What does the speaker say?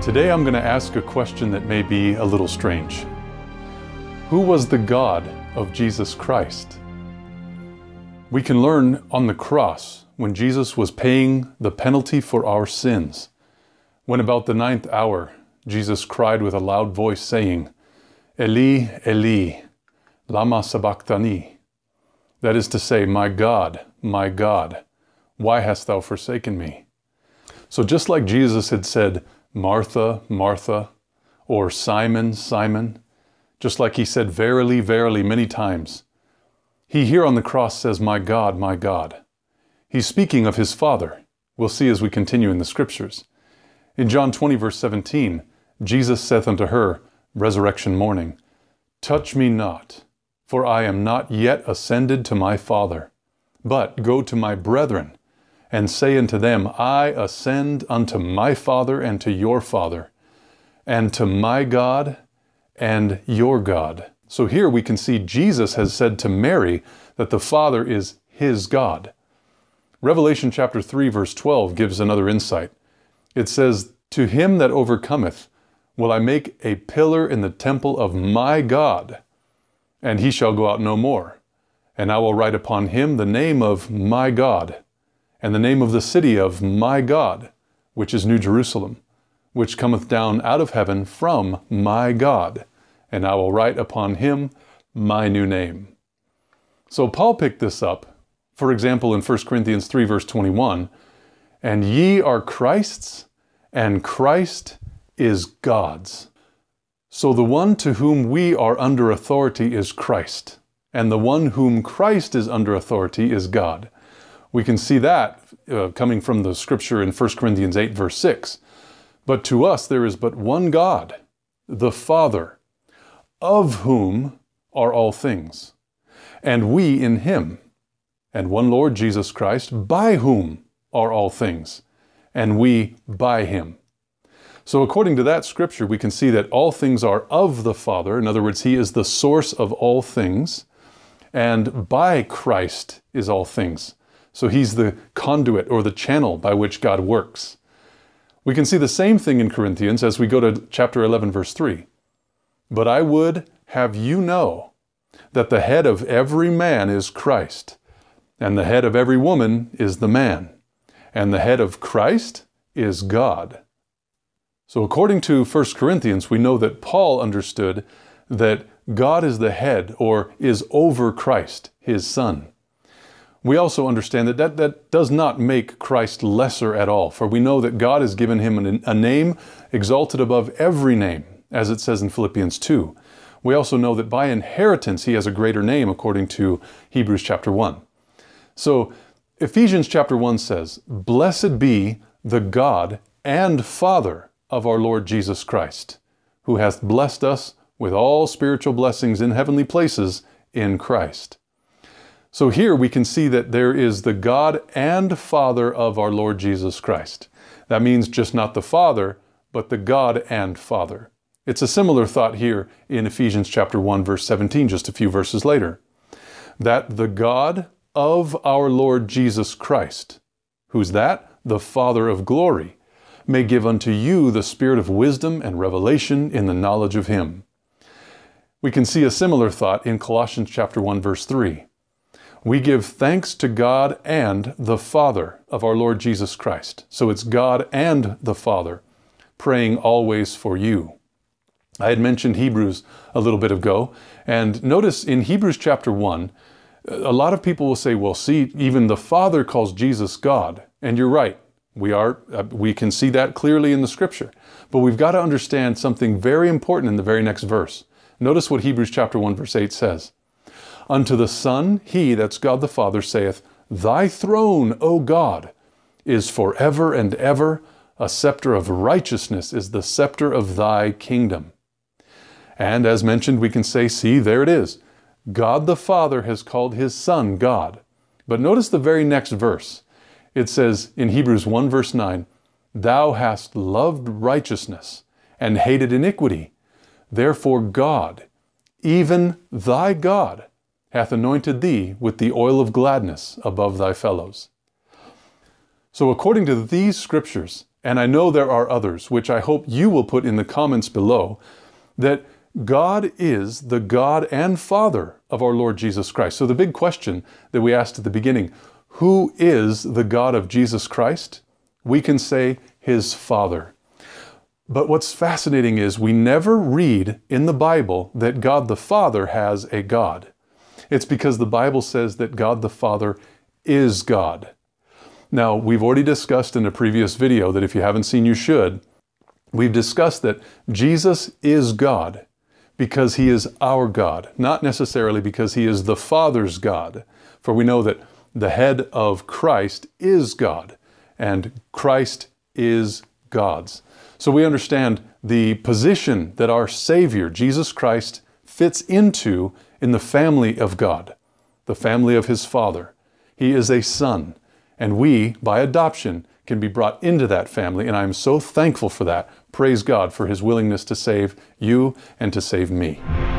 Today I'm going to ask a question that may be a little strange. Who was the God of Jesus Christ? We can learn on the cross when Jesus was paying the penalty for our sins. When about the 9th hour, Jesus cried with a loud voice saying, Eli, Eli, lama sabachthani. That is to say, my God, why hast thou forsaken me? So just like Jesus had said, Martha, Martha, or Simon, Simon, just like he said, verily, verily, many times, he here on the cross says, my God, my God. He's speaking of his Father. We'll see as we continue in the scriptures. In John 20, verse 17, Jesus saith unto her, resurrection morning, touch me not, for I am not yet ascended to my Father, but go to my brethren, and say unto them, I ascend unto my Father and to your Father, and to my God and your God. So here we can see Jesus has said to Mary that the Father is his God. Revelation chapter 3 verse 12 gives another insight. It says, to him that overcometh will I make a pillar in the temple of my God, and he shall go out no more. And I will write upon him the name of my God, and the name of the city of my God, which is New Jerusalem, which cometh down out of heaven from my God, and I will write upon him my new name. So Paul picked this up, for example, in 1 Corinthians 3 verse 21, and ye are Christ's, and Christ is God's. So the one to whom we are under authority is Christ, and the one whom Christ is under authority is God. We can see that coming from the scripture in 1 Corinthians 8 verse 6. But to us there is but one God, the Father, of whom are all things, and we in him, and one Lord Jesus Christ, by whom are all things, and we by him. So according to that scripture, we can see that all things are of the Father. In other words, he is the source of all things, and by Christ is all things. So he's the conduit or the channel by which God works. We can see the same thing in Corinthians as we go to chapter 11, verse 3. But I would have you know that the head of every man is Christ, and the head of every woman is the man, and the head of Christ is God. So according to 1 Corinthians, we know that Paul understood that God is the head or is over Christ, his Son. We also understand that that does not make Christ lesser at all, for we know that God has given him a name exalted above every name, as it says in Philippians 2. We also know that by inheritance he has a greater name, according to Hebrews chapter 1. So Ephesians chapter 1 says, blessed be the God and Father of our Lord Jesus Christ, who hath blessed us with all spiritual blessings in heavenly places in Christ. So here we can see that there is the God and Father of our Lord Jesus Christ. That means just not the Father, but the God and Father. It's a similar thought here in Ephesians chapter 1, verse 17, just a few verses later. That the God of our Lord Jesus Christ, who's that? The Father of glory, may give unto you the spirit of wisdom and revelation in the knowledge of him. We can see a similar thought in Colossians chapter 1, verse 3. We give thanks to God and the Father of our Lord Jesus Christ. So it's God and the Father, praying always for you. I had mentioned Hebrews a little bit ago, and notice in Hebrews chapter 1, a lot of people will say, well, see, even the Father calls Jesus God. And you're right. We can see that clearly in the scripture. But we've got to understand something very important in the very next verse. Notice what Hebrews chapter 1 verse 8 says. Unto the Son, he, that's God the Father, saith, thy throne, O God, is forever and ever. A scepter of righteousness is the scepter of thy kingdom. And as mentioned, we can say, see, there it is. God the Father has called his Son God. But notice the very next verse. It says in Hebrews 1 verse 9, thou hast loved righteousness and hated iniquity. Therefore God, even thy God, hath anointed thee with the oil of gladness above thy fellows. So according to these scriptures, and I know there are others, which I hope you will put in the comments below, that God is the God and Father of our Lord Jesus Christ. So the big question that we asked at the beginning, who is the God of Jesus Christ? We can say His Father. But what's fascinating is we never read in the Bible that God the Father has a God. It's because the Bible says that God the Father is God. Now, we've already discussed in a previous video that if you haven't seen, you should. We've discussed that Jesus is God because He is our God, not necessarily because He is the Father's God. For we know that the head of Christ is God, and Christ is God's. So we understand the position that our Savior, Jesus Christ, fits into in the family of God, the family of His Father. He is a son, and we, by adoption, can be brought into that family, and I'm so thankful for that. Praise God for His willingness to save you and to save me.